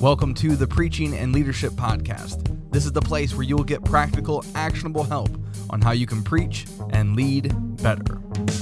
Welcome to the Preaching and Leadership Podcast. This is the place where you will get practical, actionable help on how you can preach and lead better.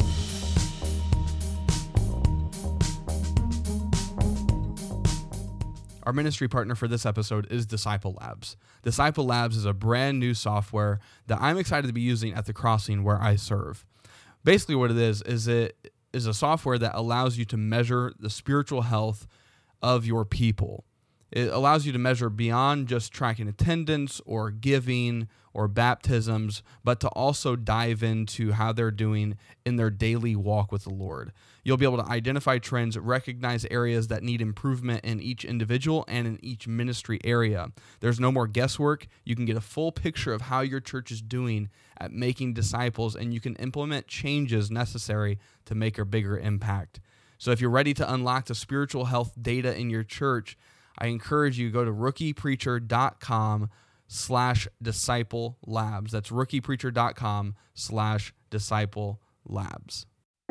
Our ministry partner for this episode is Disciple Labs. Disciple Labs is a brand new software that I'm excited to be using at the Crossing where I serve. Basically what it is it is a software that allows you to measure the spiritual health of your people. It allows you to measure beyond just tracking attendance or giving or baptisms, but to also dive into how they're doing in their daily walk with the Lord. You'll be able to identify trends, recognize areas that need improvement in each individual and in each ministry area. There's no more guesswork. You can get a full picture of how your church is doing at making disciples, and you can implement changes necessary to make a bigger impact. So if you're ready to unlock the spiritual health data in your church, I encourage you to go to rookiepreacher.com/disciple labs. That's rookiepreacher.com/disciple labs.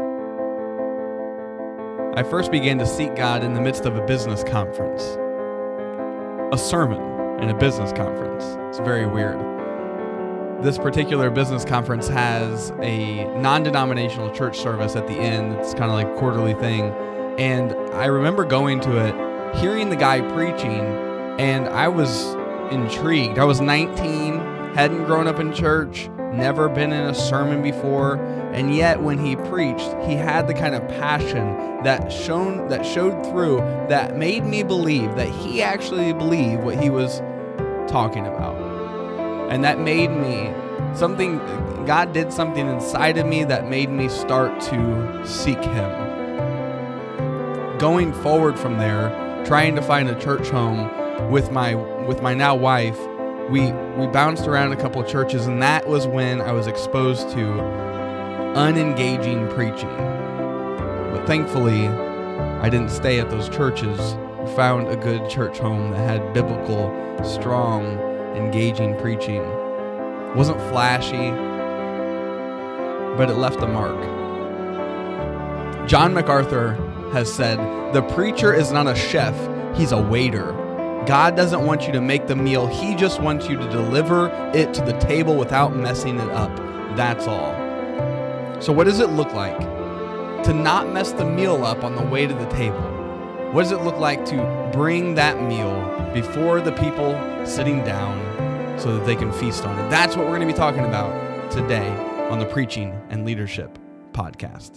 I first began to seek God in the midst of a business conference. A sermon in a business conference. It's very weird. This particular business conference has a non-denominational church service at the end. It's kind of like a quarterly thing. And I remember going to it, hearing the guy preaching, and I was intrigued. I was 19, hadn't grown up in church, never been in a sermon before, and yet when he preached, he had the kind of passion that showed through, that made me believe that he actually believed what he was talking about. And that made me God did something inside of me that made me start to seek him. Going forward from there, trying to find a church home with my now wife, we bounced around a couple of churches, and that was when I was exposed to unengaging preaching. But thankfully, I didn't stay at those churches. We found a good church home that had biblical, strong, engaging preaching. It wasn't flashy, but it left a mark. John MacArthur has said, "The preacher is not a chef, he's a waiter. God doesn't want you to make the meal, he just wants you to deliver it to the table without messing it up. That's all." So what does it look like to not mess the meal up on the way to the table? What does it look like to bring that meal before the people sitting down so that they can feast on it? That's what we're going to be talking about today on the Preaching and Leadership Podcast.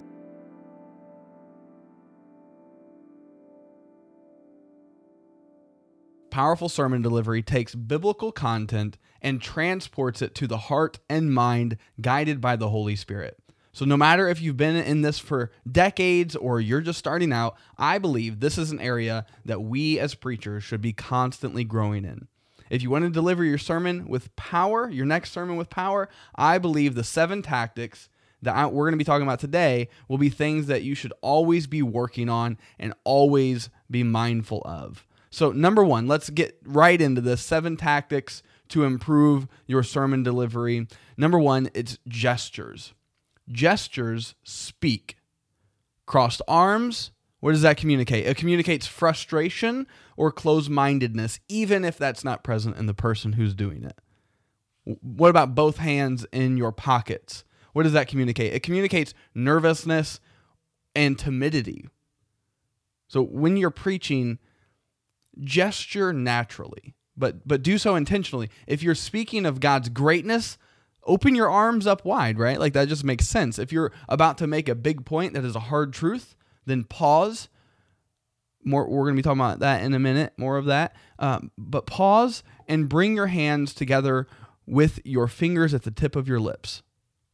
Powerful sermon delivery takes biblical content and transports it to the heart and mind, guided by the Holy Spirit. So no matter if you've been in this for decades or you're just starting out, I believe this is an area that we as preachers should be constantly growing in. If you want to deliver your sermon with power, your next sermon with power, I believe the 7 tactics that we're going to be talking about today will be things that you should always be working on and always be mindful of. So number 1, let's get right into this, 7 tactics to improve your sermon delivery. Number 1, it's gestures. Gestures speak. Crossed arms, what does that communicate? It communicates frustration or closed-mindedness, even if that's not present in the person who's doing it. What about both hands in your pockets? What does that communicate? It communicates nervousness and timidity. So when you're preaching, gesture naturally, but do so intentionally. If you're speaking of God's greatness, open your arms up wide, right? Like that just makes sense. If you're about to make a big point that is a hard truth, then pause. We're going to be talking about that in a minute, more of that. But pause and bring your hands together with your fingers at the tip of your lips.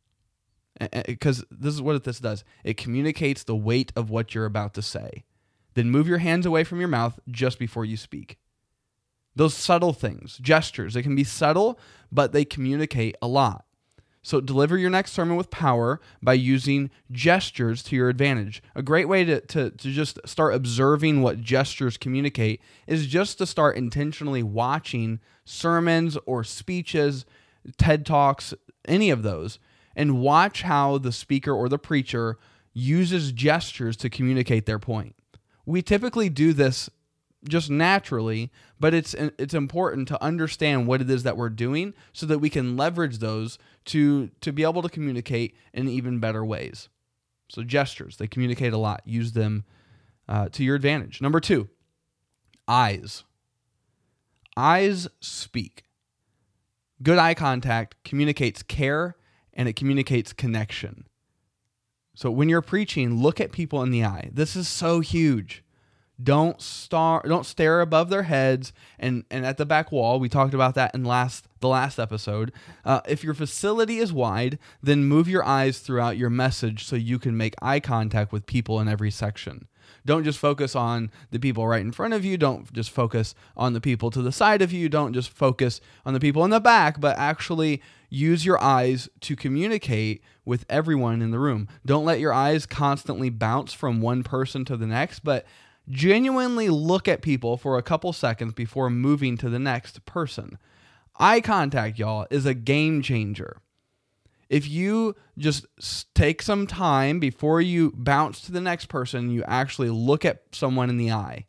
Because this is what this does. It communicates the weight of what you're about to say. Then move your hands away from your mouth just before you speak. Those subtle things, gestures, they can be subtle, but they communicate a lot. So deliver your next sermon with power by using gestures to your advantage. A great way to just start observing what gestures communicate is just to start intentionally watching sermons or speeches, TED Talks, any of those, and watch how the speaker or the preacher uses gestures to communicate their point. We typically do this just naturally, but it's important to understand what it is that we're doing so that we can leverage those to be able to communicate in even better ways. So gestures, they communicate a lot. Use them to your advantage. Number 2, eyes. Eyes speak. Good eye contact communicates care and it communicates connection. So when you're preaching, look at people in the eye. This is so huge. Don't stare above their heads and at the back wall. We talked about that in the last episode. If your facility is wide, then move your eyes throughout your message so you can make eye contact with people in every section. Don't just focus on the people right in front of you. Don't just focus on the people to the side of you. Don't just focus on the people in the back, but actually use your eyes to communicate with everyone in the room. Don't let your eyes constantly bounce from one person to the next, but genuinely look at people for a couple seconds before moving to the next person. Eye contact, y'all, is a game changer. If you just take some time before you bounce to the next person, you actually look at someone in the eye.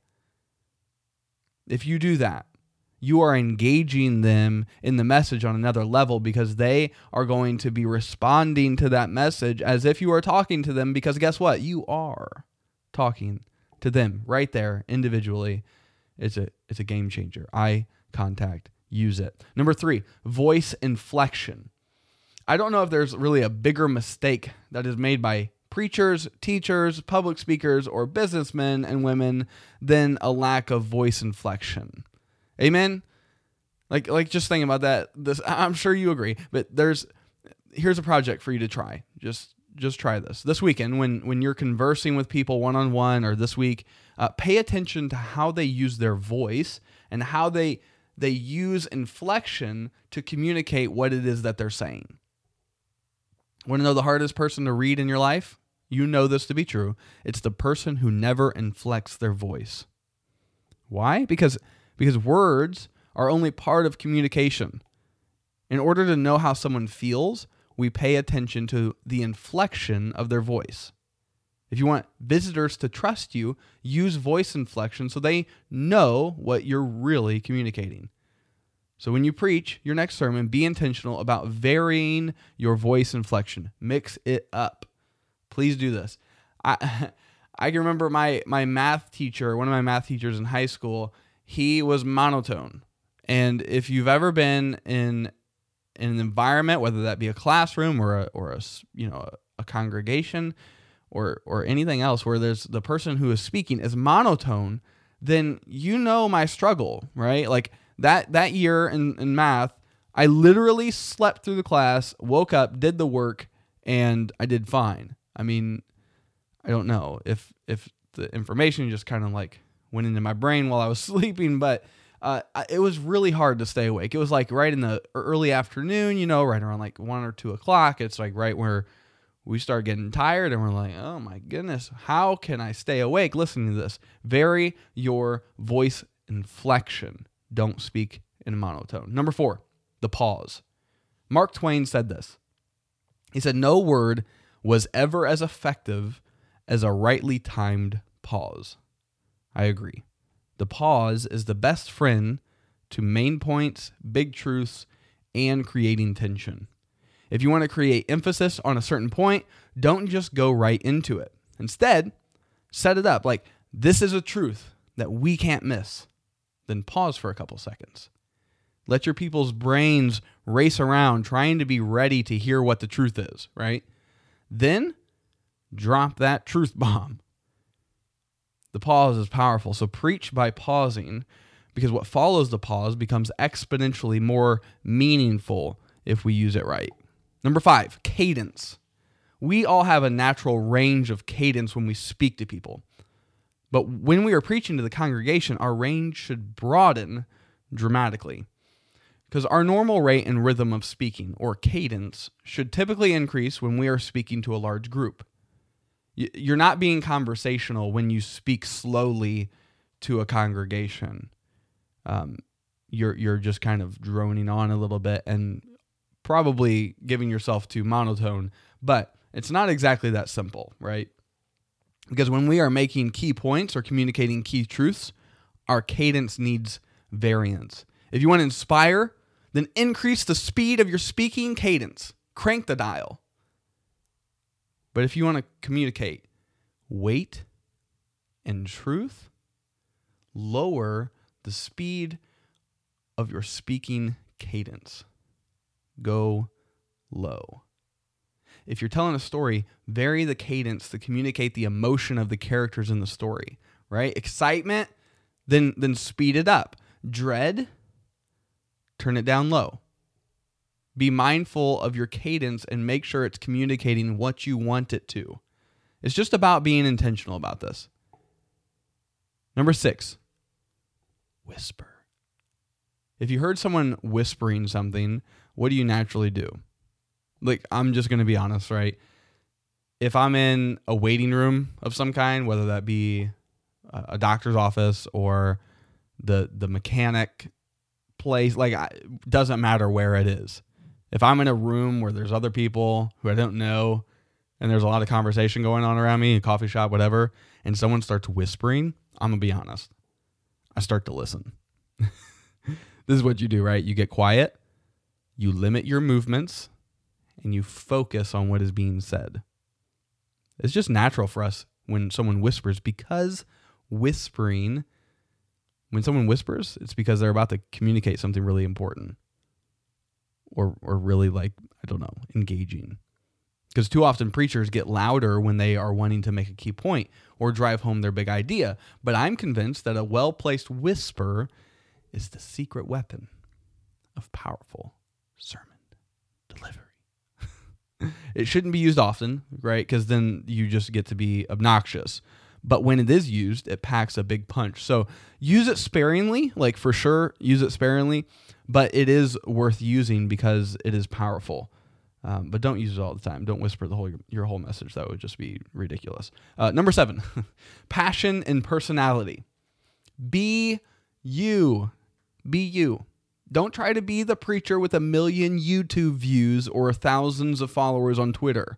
If you do that, you are engaging them in the message on another level because they are going to be responding to that message as if you are talking to them, because guess what? You are talking to them right there individually. It's a game changer. Eye contact, use it. Number 3, voice inflection. I don't know if there's really a bigger mistake that is made by preachers, teachers, public speakers, or businessmen and women than a lack of voice inflection. Amen? Like just think about that. I'm sure you agree, but here's a project for you to try. Just try this weekend when you're conversing with people one-on-one, or this week, pay attention to how they use their voice and how they use inflection to communicate what it is that they're saying. Want to know the hardest person to read in your life? You know this to be true. It's the person who never inflects their voice. Why? Because words are only part of communication. In order to know how someone feels, we pay attention to the inflection of their voice. If you want visitors to trust you, use voice inflection so they know what you're really communicating. So when you preach your next sermon, be intentional about varying your voice inflection. Mix it up. Please do this. I can remember my math teacher, one of my math teachers in high school, he was monotone. And if you've ever been in an environment, whether that be a classroom or a congregation or anything else where there's the person who is speaking is monotone, then you know my struggle, right? Like that year in math, I literally slept through the class, woke up, did the work, and I did fine. I mean, I don't know if the information just kind of like went into my brain while I was sleeping, but it was really hard to stay awake. It was like right in the early afternoon, right around like 1 or 2 o'clock. It's like right where we start getting tired and we're like, oh my goodness, how can I stay awake listening to this? Vary your voice inflection. Don't speak in monotone. Number 4, the pause. Mark Twain said this. He said, no word was ever as effective as a rightly timed pause. I agree. The pause is the best friend to main points, big truths, and creating tension. If you want to create emphasis on a certain point, don't just go right into it. Instead, set it up like this is a truth that we can't miss. Then pause for a couple seconds. Let your people's brains race around trying to be ready to hear what the truth is, right? Then drop that truth bomb. The pause is powerful. So preach by pausing, because what follows the pause becomes exponentially more meaningful if we use it right. Number 5, cadence. We all have a natural range of cadence when we speak to people. But when we are preaching to the congregation, our range should broaden dramatically. Because our normal rate and rhythm of speaking, or cadence, should typically increase when we are speaking to a large group. You're not being conversational when you speak slowly to a congregation. You're just kind of droning on a little bit and probably giving yourself to monotone. But it's not exactly that simple, right? Because when we are making key points or communicating key truths, our cadence needs variance. If you want to inspire, then increase the speed of your speaking cadence. Crank the dial. But if you want to communicate weight and truth, lower the speed of your speaking cadence. Go low. If you're telling a story, vary the cadence to communicate the emotion of the characters in the story, right? Excitement, then speed it up. Dread, turn it down low. Be mindful of your cadence and make sure it's communicating what you want it to. It's just about being intentional about this. Number 6, whisper. If you heard someone whispering something, what do you naturally do? Like, I'm just going to be honest, right? If I'm in a waiting room of some kind, whether that be a doctor's office or the mechanic place, like, it doesn't matter where it is. If I'm in a room where there's other people who I don't know and there's a lot of conversation going on around me, a coffee shop, whatever, and someone starts whispering, I'm going to be honest. I start to listen. This is what you do, right? You get quiet, you limit your movements, and you focus on what is being said. It's just natural for us when someone whispers, because when someone whispers, it's because they're about to communicate something really important or really, like, I don't know, engaging. Because too often preachers get louder when they are wanting to make a key point or drive home their big idea. But I'm convinced that a well-placed whisper is the secret weapon of powerful sermon delivery. It shouldn't be used often, right? Because then you just get to be obnoxious. But when it is used, it packs a big punch. So use it sparingly, like for sure, use it sparingly. But it is worth using because it is powerful. But don't use it all the time. Don't whisper your whole message. That would just be ridiculous. Number 7, passion and personality. Be you. Be you. Don't try to be the preacher with 1 million YouTube views or thousands of followers on Twitter.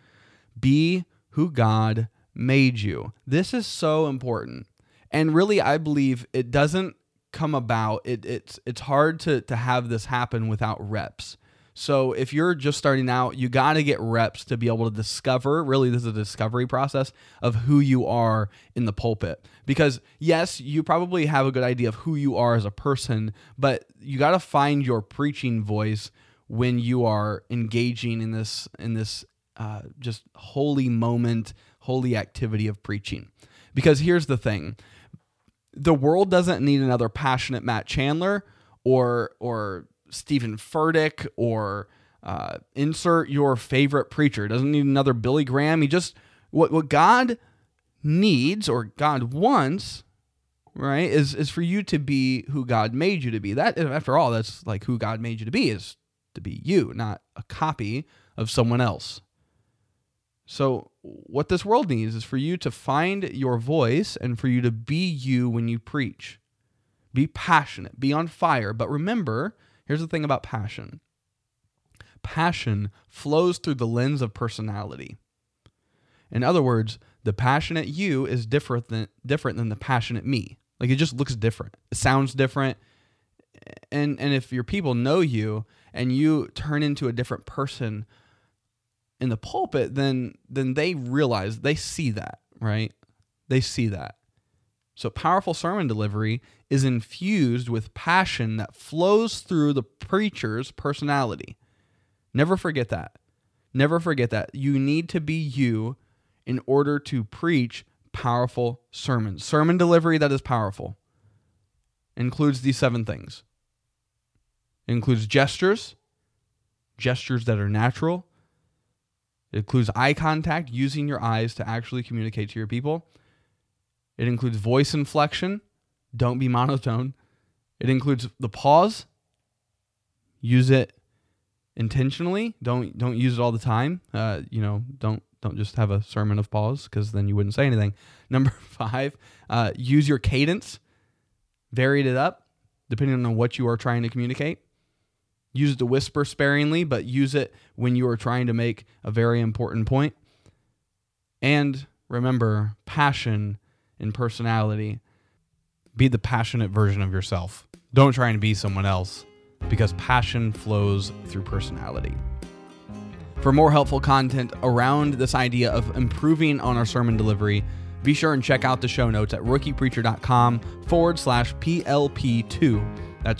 Be who God made you. This is so important. And really, I believe it doesn't come about. It's hard to have this happen without reps. So if you're just starting out, you got to get reps to be able to discover, really this is a discovery process of who you are in the pulpit. Because yes, you probably have a good idea of who you are as a person, but you got to find your preaching voice when you are engaging in this just holy moment, holy activity of preaching. Because here's the thing. The world doesn't need another passionate Matt Chandler or Stephen Furtick or insert your favorite preacher. It doesn't need another Billy Graham. He just, what God needs or God wants, right, is for you to be who God made you to be. That, after all, that's like who God made you to be, is to be you, not a copy of someone else. So what this world needs is for you to find your voice and for you to be you when you preach. Be passionate, be on fire. But remember, here's the thing about passion. Passion flows through the lens of personality. In other words, the passionate you is different than the passionate me. Like, it just looks different. It sounds different. And if your people know you and you turn into a different person in the pulpit, then they realize, they see that, right? They see that. So powerful sermon delivery is infused with passion that flows through the preacher's personality. Never forget that. Never forget that. You need to be you in order to preach powerful sermons. Sermon delivery that is powerful includes these 7 things. It includes gestures that are natural. It includes eye contact, using your eyes to actually communicate to your people. It includes voice inflection. Don't be monotone. It includes the pause. Use it intentionally. Don't use it all the time. Don't just have a sermon of pause, because then you wouldn't say anything. Number 5, use your cadence. Varied it up depending on what you are trying to communicate. Use it to whisper sparingly, but use it when you are trying to make a very important point. And remember, passion and personality. Be the passionate version of yourself. Don't try and be someone else, because passion flows through personality. For more helpful content around this idea of improving on our sermon delivery, be sure and check out the show notes at rookiepreacher.com/PLP2. That's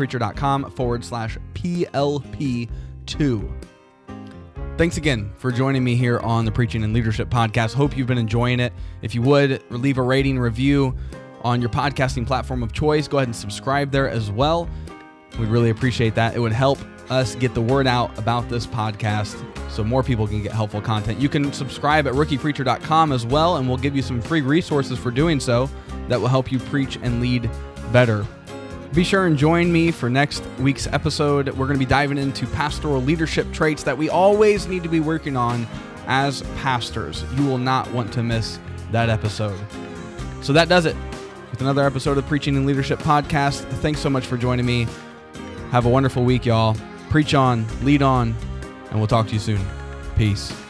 rookiepreacher.com/PLP2. Thanks again for joining me here on the Preaching and Leadership Podcast. Hope you've been enjoying it. If you would, leave a rating review on your podcasting platform of choice. Go ahead and subscribe there as well. We'd really appreciate that. It would help us get the word out about this podcast so more people can get helpful content. You can subscribe at rookiepreacher.com as well, and we'll give you some free resources for doing so that will help you preach and lead better. Be sure and join me for next week's episode. We're going to be diving into pastoral leadership traits that we always need to be working on as pastors. You will not want to miss that episode. So that does it with another episode of Preaching and Leadership Podcast. Thanks so much for joining me. Have a wonderful week, y'all. Preach on, lead on, and we'll talk to you soon. Peace.